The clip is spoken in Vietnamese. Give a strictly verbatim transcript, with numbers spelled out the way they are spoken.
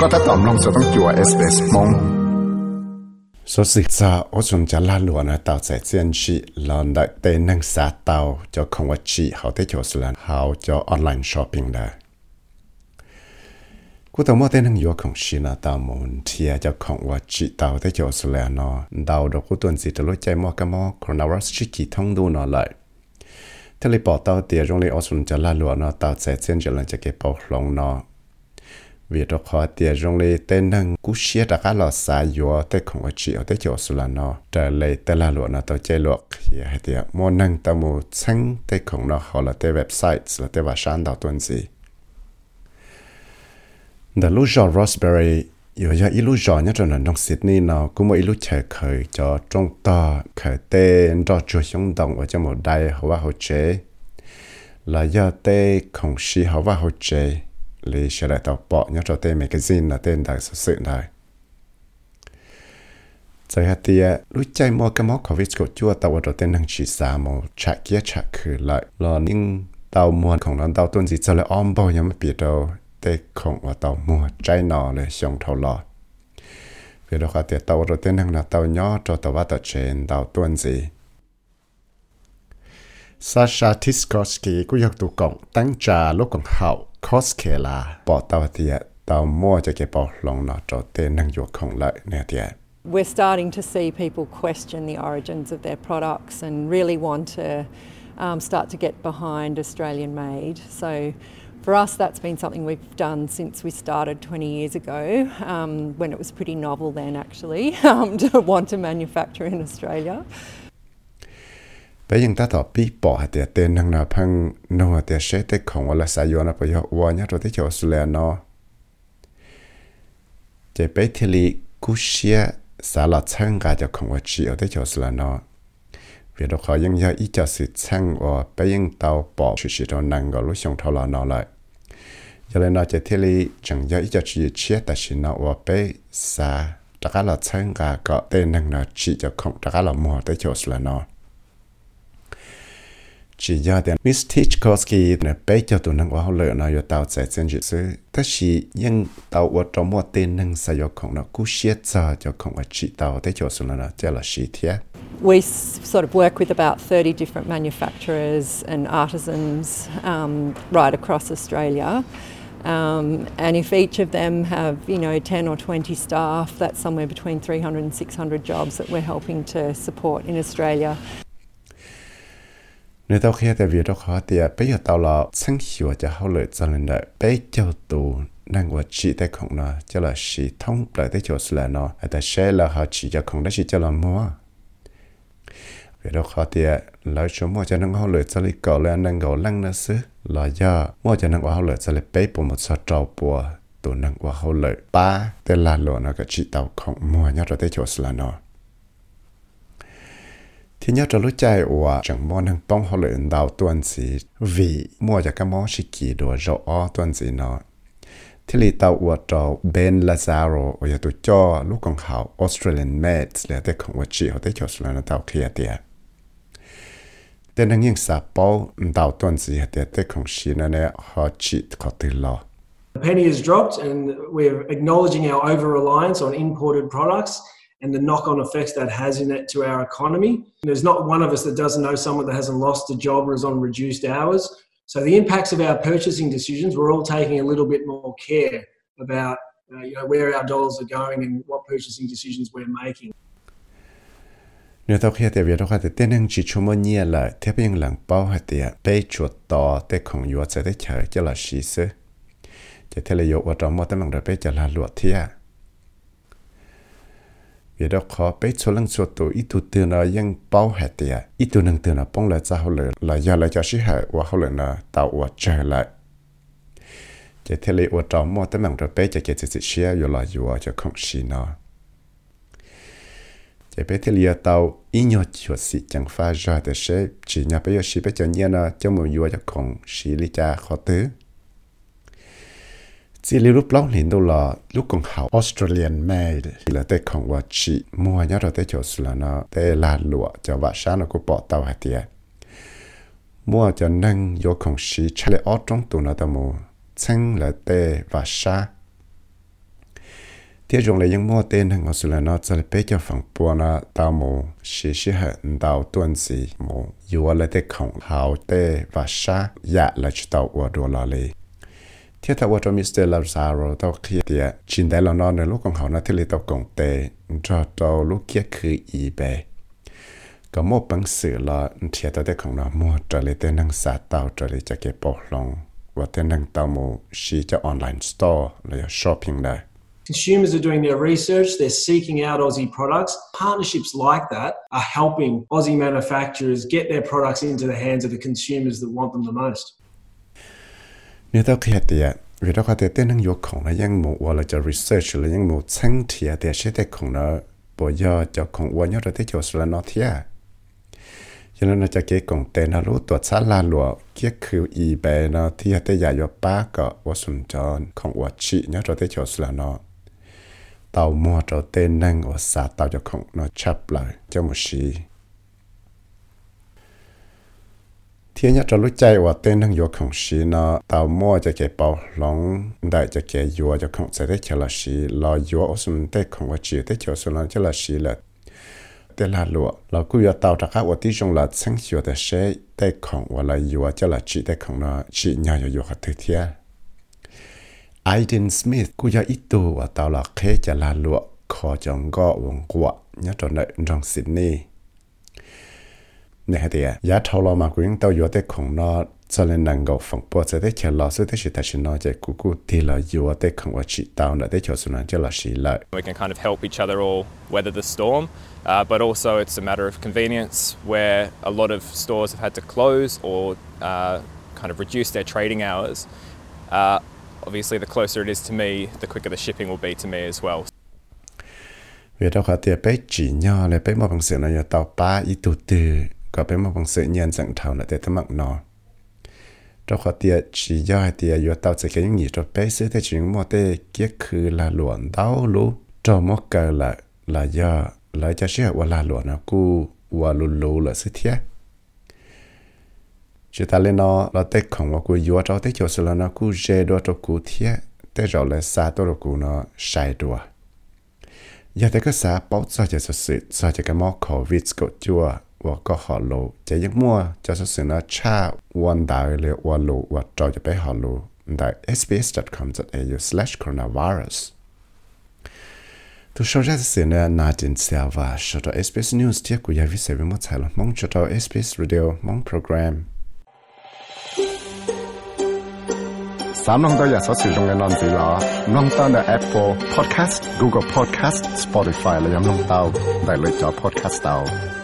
ก็ถ้าตอมลงจะต้องจั่ว เอส บี เอส มง số sự sa ở trong trả la lúa nó tạo ra chiến trị là đại tệ năng xã tạo cho không có chỉ họ tới chỗ là họ cho online shopping đó. Cú tao mua tệ năng yếu không chỉ là tạo muốn chia cho không có chỉ tạo tới chỗ là nó đào được cú tuần gì từ lúc chạy mua cái mua coronavirus chỉ kỳ thông đủ nó lại. Thế là bỏ tao tiền trong này ở trong trả la lúa nó tạo ra chiến trị là cho cái bảo lòng nó. Vì đó khó tiền trong này tên năng cú xia đã khá là xa yếu tới không có chỉ ở tới chỗ là nó trở lại tới là lụa nó tao chơi luộc thì hay tiền mua năng tao mua xanh tới không nó hoặc là tới website là tới vào sàn đào tuần gì đó lúc giờ Raspberry yếu ra ít lúc giờ nhất là trong Sydney nó cũng một ít lúc chạy khởi cho trong to khởi tên cho chuột sống động ở trong một đài họ vào hỗ trợ là do tê không xí họ vào hỗ trợ lý sẽ lại tạo bỏ nhớ cho tên magazine là tên đại sự sự này. Giờ hạt tiệt lúc chạy mua cái món coffee của chúa tàu ở tên năng chỉ xa một chạy kia chạy khử lại là những tàu mua không làm tàu tuần gì cho lại om bao nhiêu mà bị đâu để không ở tàu mua trái nọ để xong thầu lọ. Vì đó hạt tiệt tàu ở tên năng là tàu nhỏ cho tàu vào tàu trên tàu tuần gì. Sasha Tiskorsky cũng được tụ cộng tăng trả lúc còn hậu Costco là bỏ tàu thì tàu mua cho cái bảo lòng nó cho tên năng dụng không lợi nè thì We're starting to see people question the origins of their products and really want to um, start to get behind Australian made. So for us, that's been something we've done since we started twenty years ago, um, when it was pretty novel then actually um, to want to manufacture in Australia. Bây giờ ta thọ bị bỏ hạt tiền tên năng nào phăng nô hạt tiền sẽ tới không là sai vô nó bây giờ qua nhá rồi tới chỗ Australia nó chỉ bây thì li cú xia xả lọt chăng cả cho không có chỉ ở tới chỗ Australia nó vì đó họยังgiờ ít cho sự chăng và bây giờ tàu bỏ sự sự đó năng gọi lúc xong thâu là nó lại cho nên nó chỉ thì li chẳng giờ ít cho chỉ chia tại sự nó và bây xả tất cả là chăng cả có tên năng nào chỉ cho không tất cả là mua tới chỗ Australia nó chỉ do tiền Miss Tiskorsky này bây giờ tụi năng quá lợi nó yêu tàu chạy trên dịch sư, tất chỉ nhưng tàu ở trong một tên năng sử dụng không nó cú xếp cho cho không ở chỉ tàu tới chỗ số là chỉ là xí thiệt. We sort of work with about thirty different manufacturers and artisans um, right across Australia. Um, and if each of them have, you know, ten or twenty staff, that's somewhere between three hundred and six hundred jobs that we're helping to support in Australia. Nếu tao khi tại vì đó khó thì bây giờ tao là sáng hiểu cho họ lợi cho nên là bây giờ tụ năng của chị tại không nó cho là chỉ thông lại tới chỗ là nó tại sẽ là họ chỉ cho không đó chỉ cho là mua vì đó khó thì lấy số mua cho năng họ lợi cho lấy cầu là năng cầu lăng nó xứ là do mua cho năng của họ lợi cho lấy bây bộ một số trâu bùa tụ năng của họ lợi ba tên là lộ nó cái chị tao không mua nhớ rồi tới chỗ là nó thì nhớ cho lúc chạy và chẳng mua năng bông họ lợi đào tuần gì vì mua cho cái món xí kỳ đồ rõ tuần gì nó thì lý tàu và cho Ben Lazaro và tụi cho lúc còn học Australian made là tới không có chỉ họ tới chỗ là nó tàu kia tiệt tên năng những sản phẩm đào tuần gì thì tới không xí nó nè họ chỉ có tự lo. The penny has dropped and we're acknowledging our over-reliance on imported products and the knock-on effects that has in it to our economy. There's not one of us that doesn't know someone that hasn't lost a job or is on reduced hours. So the impacts of our purchasing decisions, we're all taking a little bit more care about uh, you know, where our dollars are going and what purchasing decisions we're making. Nếu tao khi tại vì đó thì tên năng chỉ cho mua nhiều lại, thế bây giờ lần bao hạt thì bây chuột to, thế không yếu sẽ tới chờ cho là xí xứ. Chỉ thế là yếu ở trong một tấm lòng rồi bây giờ là luộc thiệt. Vì đó khó bây số lần số tụ ít tụ tư nóยังbao hạt tiệt ít tụ năng tư nó bông lại cho họ lợi là do lại cho sĩ hệ và họ lợi nó tạo và trở lại chỉ thế lý ở trong một tấm lòng rồi bây giờ cái gì xia rồi là vừa cho không xí nó chỉ bây thế lý tàu ít nhiều chuyện gì chẳng phải ra để sẽ chỉ nhà bây giờ xí bây giờ nhớ nó cho một vừa cho không xí lý cha khó tứ chỉ lúc lâu liền đâu là lúc còn học Australian made là tới không qua chỉ mua nhớ rồi tới chỗ là nó tới là lụa cho vợ sáng nó cũng bỏ tàu hạt tiền mua cho năng vô không xí chạy ở trong tủ nó tao mua chăng là tới vợ sáng thiết dùng là những mua tên hàng Australia nó sẽ bé cho phần bùa nó tao mù xí xí hận tao tuân gì mù dù là tê khổng hào tê và sa dạ là chỉ tao ở đồ lò lì thiết thảo cho mít tơ Lazaro tao kia tiệt chính đại là nóในlúcของเขานะที่เลยตาวกงเตcho tao lúc kiaคืออีเบก็มั่วบังสื่อละเทียตัวเด็กของเรามั่วจะเลยเต้นนังสาตาวจะเลยจะเก็บปอกลงว่าเต้นนังตาวมูชีจะออนไลน์สโตร์เลยช้อปปิ้งได้ Consumers are doing their research, they're seeking out Aussie products. Partnerships like that are helping Aussie manufacturers get their products into the hands of the consumers that want them the most. เนี่ยตัวkia tiệt vì đó có thể tên năng dụngของlàยังหมู่ว่าเราจะ research หรือยังหมู่ชั้นเทียแต่ใช้แต่ของเราบ่ยอจะของว่าเนี่ยเราได้จะสละนอเทียฉะนั้นเราจะเก็บของเต็นรู้ตัวซาลาหลวงเกี่ยคืออีเบเนาะที่ได้ยายป้าก็ว่าสนจรของว่าชีเนี่ยเราได้จะสละนอเต่ามัวเราเต้นนั่งว่าสาเต่าจะของเนาะชับเลยเจ้าหมูชีเที่ยเนี่ยจะรู้ใจว่าเต้นนั่งอยู่ของชีเนาะเต่ามัวจะเก็บเป่าหลงได้จะเก็บยัวจะของจะได้เฉลชีรอยัวอุสมได้ของว่าชีได้เฉลสลันเฉลชีเลยแต่ละหลวงเราคุยว่าเต่าตะก้าว่าที่จงหลัดสังเสียแต่เช่ได้ของว่าเรายัวเฉลชีได้ของเนาะชีเนี่ยอยู่อยู่กับเทียไอเดนสมิธกูจะอีตัวว่าเต่าหลักเคจะละหลวงขอจังก็วงกว่าเนี่ยตอนนั้นจังซิดนีย์เนี่ยเดียยาทอลมากูยังเต่าอยู่แต่ของเนาะจะเล่นนังก็ฝังปวดจะได้เฉลสุดที่สุดที่น้อยจะกูกูที่เราอยู่แต่ของว่าชีเต่าเนี่ยได้เฉลสุนันจะละชีเลย We can kind of help each other all weather the storm, uh, but also it's a matter of convenience where a lot of stores have had to close or uh, kind of reduce their trading hours. Uh, obviously, the closer it is to me, the quicker the shipping will be to me as well. เวลาเขาเตียไปจีนย่อเลยไปมอบังเสือเนาะเต่าป้าอีตุตือก็ไปมอบังเสือเงียนสังเท่าเนี่ยแต่ทั้งมักเนาะเราเขาเตียจีย่อเตียอยู่เต่าจะแค่ยังหนีเราไปซื้อแต่จีนมอเตเกี่ยคือลาหลวนเต้ารู้จอมอเกลละลาย่อลาจะเชื่อว่าลาหลวนนะกูว่าลุลูละสิเทียchỉ ta lên nó là tết không có cú yếu cho tết chiều sớm là nó cú dễ đua cho cú thiệt tết rồi là xa tôi là cú nó sai đua giờ tết cái xa bảo cho cho sự sự cho cho cái món covid của chùa và có họ lộ chỉ những mua cho sự sự nó cha one đại liệu one lộ và cho cho bé họ lộ tại s b s dot com dot a u slash coronavirus tôi sau ra sự này là tin sao và sau đó S B S News tiếp của nhà viết sẽ với một tài liệu mong cho đó S B S Radio mong program Sám nông tôi giờ sẽ sử dụng cái nón gì là nông tao là Apple Podcast, Google Podcast, Spotify là nông tao đại lựa chọn podcast tao.